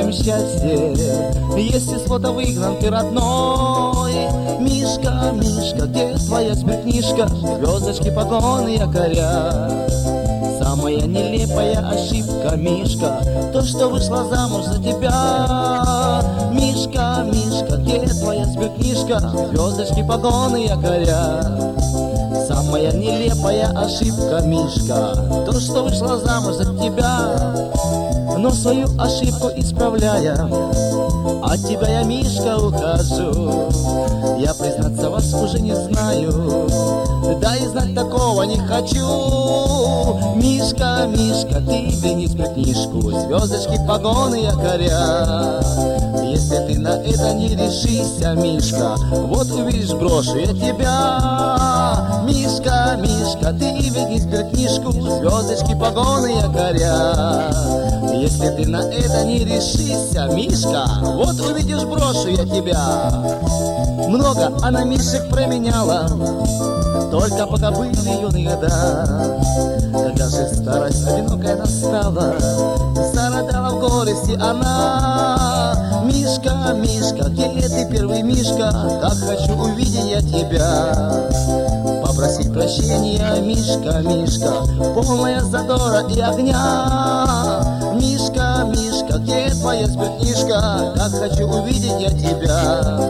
твоем счастье, если с фото выгнан ты родной. Мишка, Мишка, где твоя сберкнижка, звездочки, погоны, якоря? Самая нелепая ошибка, Мишка, то, что вышла замуж за тебя. Мишка, Мишка, где твоя сберкнижка, звездочки, погоны, якоря? Самая нелепая ошибка, Мишка, то, что вышла замуж за тебя. Но свою ошибку исправляя, от тебя я, Мишка, ухожу. Я, признаться, вас уже не знаю, да и знать такого не хочу. Мишка, Мишка, ты верни сберкнижку, звездочки, погоны, якоря. Если ты на это не решишься, Мишка, вот увидишь, брошу я тебя. Мишка, Мишка, ты верни сберкнижку, звездочки, погоны, якоря. Если ты на это не решишься, Мишка, вот увидишь, брошу я тебя. Много она Мишек променяла, только пока были юные года. Когда же старость одинокая настала, зарыдала в горести она. Мишка, Мишка, где ты, первый Мишка, как хочу увидеть я тебя. Попросить прощения, Мишка, Мишка, полная задора и огня. Мишка, Мишка, где твоя сберкнижка, как хочу увидеть я тебя.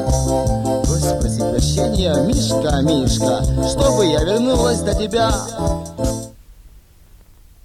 Просить прощения, Мишка, Мишка, чтобы я вернулась до тебя.